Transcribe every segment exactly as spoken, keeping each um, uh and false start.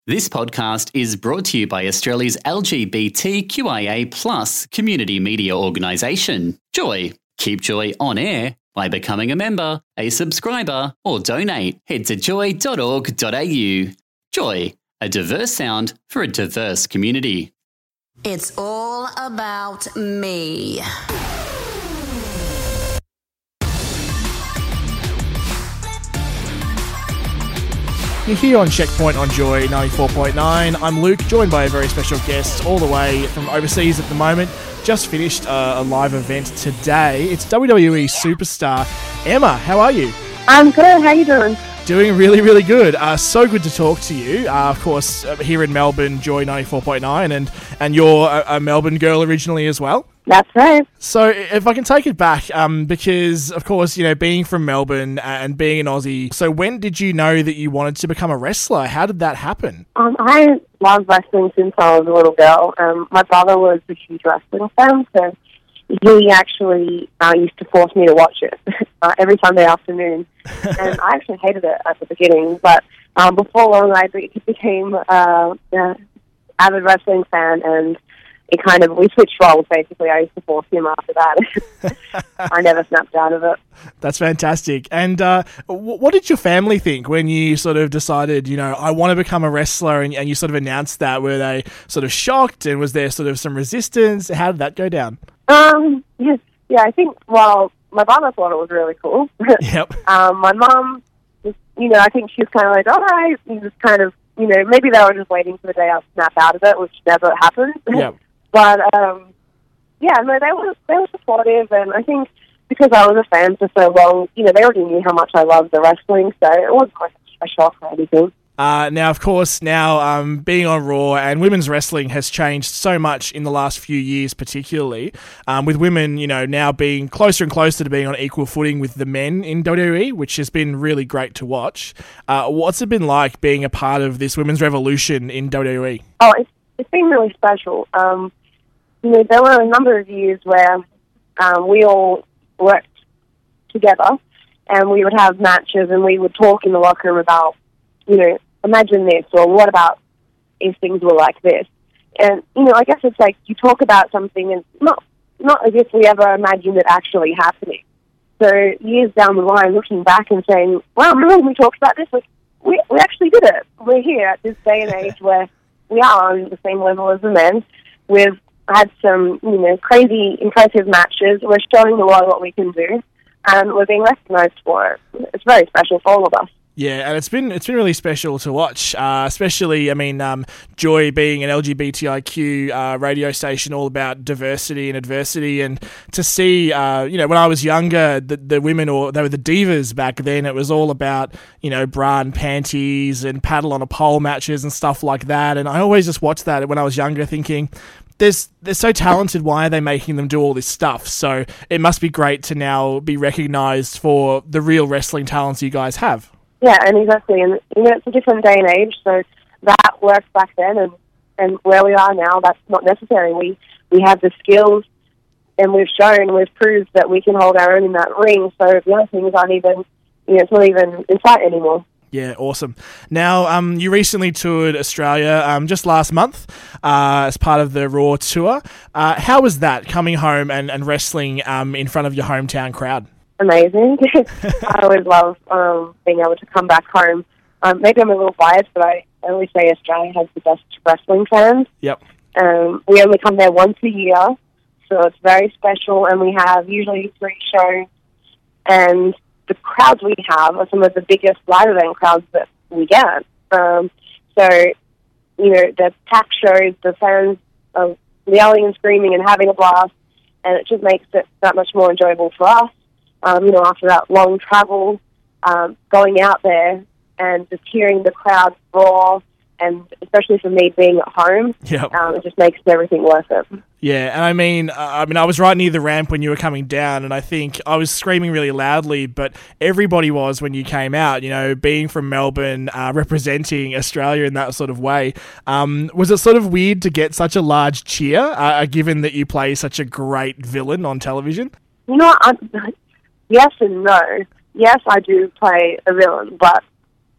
This podcast is brought to you by Australia's L G B T Q I A plus community media organisation, Joy. Keep Joy on air by becoming a member, a subscriber, or donate. Head to joy dot org dot a u. Joy, a diverse sound for a diverse community. It's all about me. You're here on Checkpoint on Joy ninety-four point nine. I'm Luke, joined by a very special guest all the way from overseas at the moment. Just finished uh, a live event today. It's W W E superstar Emma. How are you? I'm good. How you doing? Doing really, really good. Uh, so good to talk to you. Uh, of course, uh, here in Melbourne, Joy ninety-four point nine, and, and you're a, a Melbourne girl originally as well. That's right. So if I can take it back, um, because, of course, you know, being from Melbourne and being an Aussie, so when did you know that you wanted to become a wrestler? How did that happen? Um, I love wrestling since I was a little girl. Um, my brother was a huge wrestling fan, so he actually uh, used to force me to watch it uh, every Sunday afternoon. And I actually hated it at the beginning, but um, before long I be- became uh, an avid wrestling fan, and it kind of, we switched roles, basically. I used to force him after that. I never snapped out of it. That's fantastic. And uh, w- what did your family think when you sort of decided, you know, I want to become a wrestler, and, and you sort of announced that? Were they sort of shocked, and was there sort of some resistance? How did that go down? Um, yes, yeah, I think, well, my brother thought it was really cool. Yep. um, my mum, was, you know, I think she was kind of like, all right, and just kind of, you know, maybe they were just waiting for the day I'll snap out of it, which never happened. Yep. But, um, yeah, no, they were, they were supportive, and I think because I was a fan for so long, you know, they already knew how much I loved the wrestling, so it wasn't quite a shock or anything. Uh, now, of course, now um, being on Raw, and women's wrestling has changed so much in the last few years, particularly um, with women, you know, now being closer and closer to being on equal footing with the men in W W E, which has been really great to watch. Uh, what's it been like being a part of this women's revolution in W W E? Oh, it's, it's been really special. Um, you know, there were a number of years where um, we all worked together, and we would have matches, and we would talk in the locker room about, you know, imagine this, or what about if things were like this? And, you know, I guess it's like you talk about something, and not not as if we ever imagined it actually happening. So years down the line, looking back and saying, wow, remember when we talked about this? Like, we, we actually did it. We're here at this day and age where we are on the same level as the men. We've had some, you know, crazy, impressive matches. We're showing the world what we can do, and we're being recognised for it. It's very special for all of us. Yeah, and it's been it's been really special to watch, uh, especially, I mean, um, Joy being an L G B T I Q uh, radio station all about diversity and adversity, and to see, uh, you know, when I was younger, the, the women, or they were the divas back then, it was all about, you know, bra and panties and paddle on a pole matches and stuff like that, and I always just watched that when I was younger thinking, There's, they're so talented, why are they making them do all this stuff? So it must be great to now be recognised for the real wrestling talents you guys have. Yeah, and exactly, and you know, it's a different day and age, so that worked back then, and, and where we are now, that's not necessary. We we have the skills, and we've shown, we've proved that we can hold our own in that ring, so the other things aren't even, you know, it's not even in sight anymore. Yeah, awesome. Now, um, you recently toured Australia um, just last month uh, as part of the Raw tour. Uh, how was that, coming home and, and wrestling um, in front of your hometown crowd? Amazing. I always love um, being able to come back home. Um, maybe I'm a little biased, but I always say Australia has the best wrestling fans. Yep. Um, we only come there once a year, so it's very special, and we have usually three shows, and the crowds we have are some of the biggest live event crowds that we get. Um, so, you know, the pack shows, the fans are yelling and screaming and having a blast, and it just makes it that much more enjoyable for us. Um, you know, after that long travel, um, going out there and just hearing the crowd roar, and especially for me being at home, Yep. um, it just makes everything worth it. Yeah, and I mean, uh, I mean, I was right near the ramp when you were coming down, and I think I was screaming really loudly, but everybody was when you came out. You know, being from Melbourne, uh, representing Australia in that sort of way. Um, was it sort of weird to get such a large cheer, uh, given that you play such a great villain on television? You know, I, yes and no. Yes, I do play a villain, but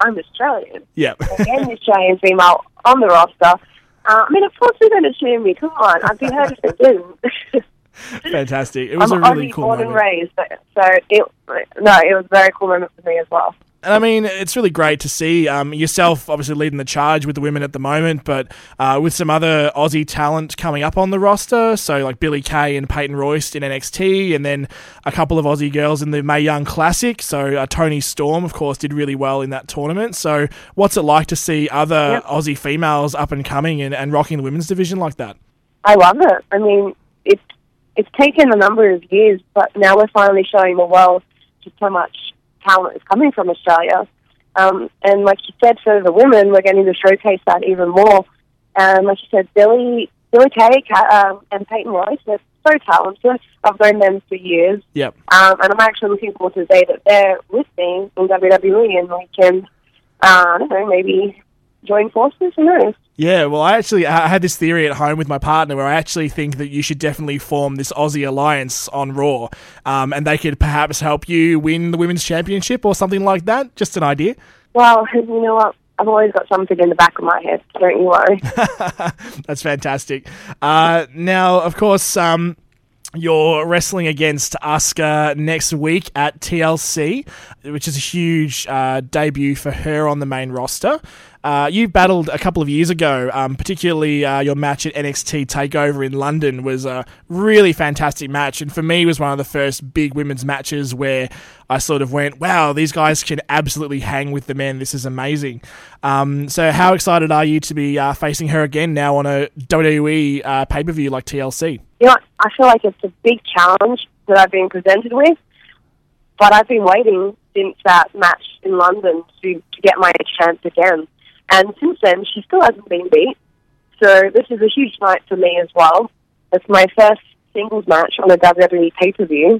I'm Australian. Yeah. Again, the Australian female on the roster. Uh, I mean, of course they're going to cheer me. Come on, I'd be hurt if they didn't. Fantastic. It was I'm a really Aussie cool born moment. and raised, so it, no, it was a very cool moment for me as well. And I mean, it's really great to see um, yourself obviously leading the charge with the women at the moment, but uh, with some other Aussie talent coming up on the roster, so like Billie Kay and Peyton Royce in N X T, and then a couple of Aussie girls in the Mae Young Classic. So uh, Toni Storm, of course, did really well in that tournament. So what's it like to see other Yep. Aussie females up and coming and, and rocking the women's division like that? I love it. I mean, it's it's taken a number of years, but now we're finally showing the world just how much talent is coming from Australia. Um, and like you said, for the women, we're getting to showcase that even more. And like you said, Billy, Billie Kay um, and Peyton Royce, they're so talented. I've known them for years. Yep. Um, and I'm actually looking forward to the day that they're with me in W W E and we can, uh, I don't know, maybe join forces, who knows? Yeah, well, I actually I had this theory at home with my partner where I actually think that you should definitely form this Aussie alliance on Raw, um, and they could perhaps help you win the Women's Championship or something like that. Just an idea. Well, you know what? I've always got something in the back of my head, so don't you worry. That's fantastic. Uh, now, of course, um, you're wrestling against Asuka next week at T L C, which is a huge uh, debut for her on the main roster. Uh, you battled a couple of years ago, um, particularly uh, your match at N X T TakeOver in London was a really fantastic match, and for me was one of the first big women's matches where I sort of went, wow, these guys can absolutely hang with the men. This is amazing. Um, so how excited are you to be uh, facing her again now on a W W E uh, pay-per-view like T L C? You know, I feel like it's a big challenge that I've been presented with, but I've been waiting since that match in London to, to get my chance again. And since then, she still hasn't been beat. So this is a huge night for me as well. It's my first singles match on a W W E pay-per-view.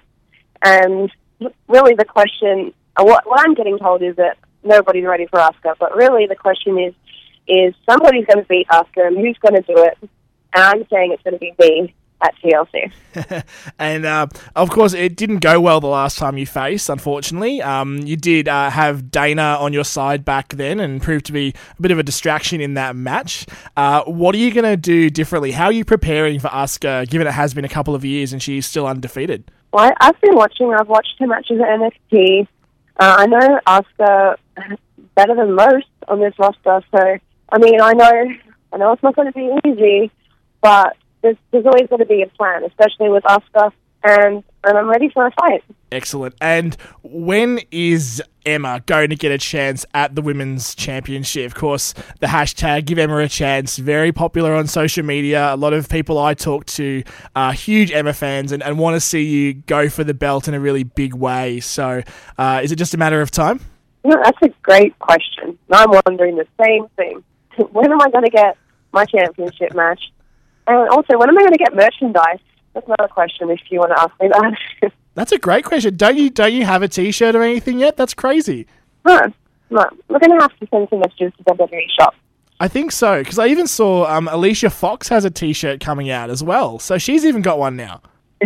And really the question, uh, what, what I'm getting told is that nobody's ready for Asuka. But really the question is, is somebody's going to beat Asuka and who's going to do it? And I'm saying it's going to be me at T L C. And, uh, of course, it didn't go well the last time you faced, unfortunately. Um, you did uh, have Dana on your side back then and proved to be a bit of a distraction in that match. Uh, what are you going to do differently? How are you preparing for Asuka, given it has been a couple of years and she's still undefeated? Well, I, I've been watching. I've watched her matches at N X T. Uh, I know Asuka better than most on this roster. So, I mean, I know, I know it's not going to be easy, but There's, there's always going to be a plan, especially with Asuka, and, and I'm ready for a fight. Excellent. And when is Emma going to get a chance at the Women's Championship? Of course, the hashtag Give Emma a Chance, very popular on social media. A lot of people I talk to are huge Emma fans and, and want to see you go for the belt in a really big way. So uh, is it just a matter of time? You know, that's a great question. I'm wondering the same thing. When am I going to get my championship match? And also, when am I going to get merchandise? That's another question if you want to ask me that. That's a great question. Don't you don't you have a T-shirt or anything yet? That's crazy. No, no. We're going to have to send some messages to W W E shop. I think so, because I even saw um, Alicia Fox has a T-shirt coming out as well. So she's even got one now.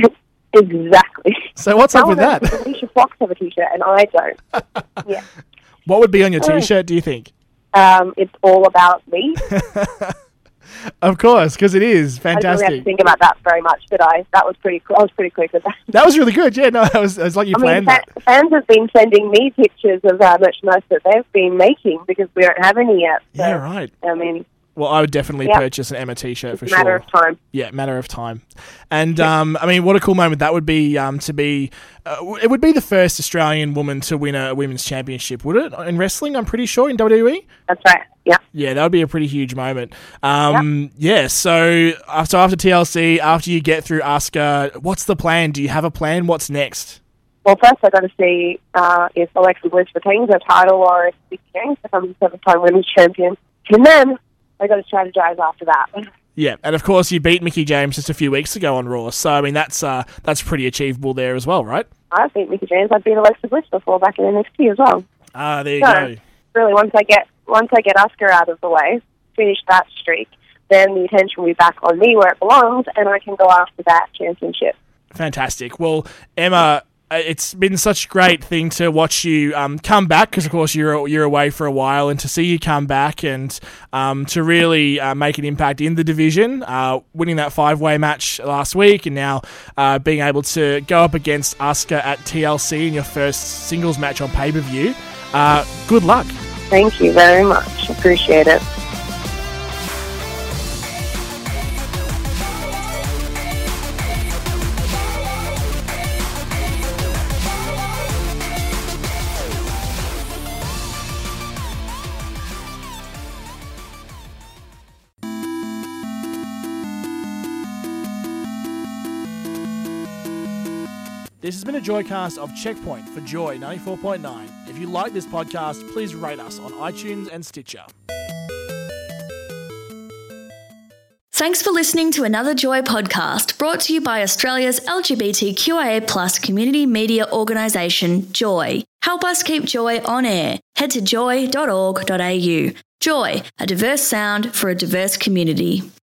Exactly. So what's up with that? Alicia Fox have a T-shirt and I don't. Yeah. What would be on your T-shirt, do you think? Um, it's all about me. Of course, because it is fantastic. I didn't really have to think about that very much, did I? That was pretty. I was pretty quick with that. That was really good. Yeah, no, it was, it was like you I planned mean, fa- that. fans have been sending me pictures of uh, merchandise that they've been making because we don't have any yet. So, Yeah, right. I mean, Well, I would definitely Yep. purchase an Emma T-shirt for it's a matter sure. of time. Yeah, matter of time. And, um, I mean, what a cool moment that would be um, to be... Uh, it would be the first Australian woman to win a women's championship, would it? In wrestling, I'm pretty sure, in W W E? That's right. Yeah. Yeah, that would be a pretty huge moment. Um, Yeah, so after, after T L C, after you get through Asuka, what's the plan? Do you have a plan? What's next? Well, first I got to see uh, if Alexa Bliss retains her title or if Mickie James becomes a seven-time women's champion. And then I got to strategize after that. Yeah, and of course you beat Mickie James just a few weeks ago on Raw, so I mean that's uh, that's pretty achievable there as well, right? I beat Mickie James. I beat Alexa Bliss before back in N X T as well. Ah, there you So, go. really, once I get once I get Asuka out of the way, finish that streak, then the attention will be back on me where it belongs, and I can go after that championship. Fantastic. Well, Emma, it's been such a great thing to watch you um, come back, because of course you're you're away for a while, and to see you come back and um, to really uh, make an impact in the division, uh, winning that five-way match last week, and now uh, being able to go up against Asuka at T L C in your first singles match on pay-per-view. Uh, good luck. Thank you very much. Appreciate it. This has been a Joycast of Checkpoint for Joy ninety-four point nine. If you like this podcast, please rate us on iTunes and Stitcher. Thanks for listening to another Joy podcast brought to you by Australia's L G B T Q I A plus community media organisation, Joy. Help us keep Joy on air. Head to joy dot org dot a u. Joy, a diverse sound for a diverse community.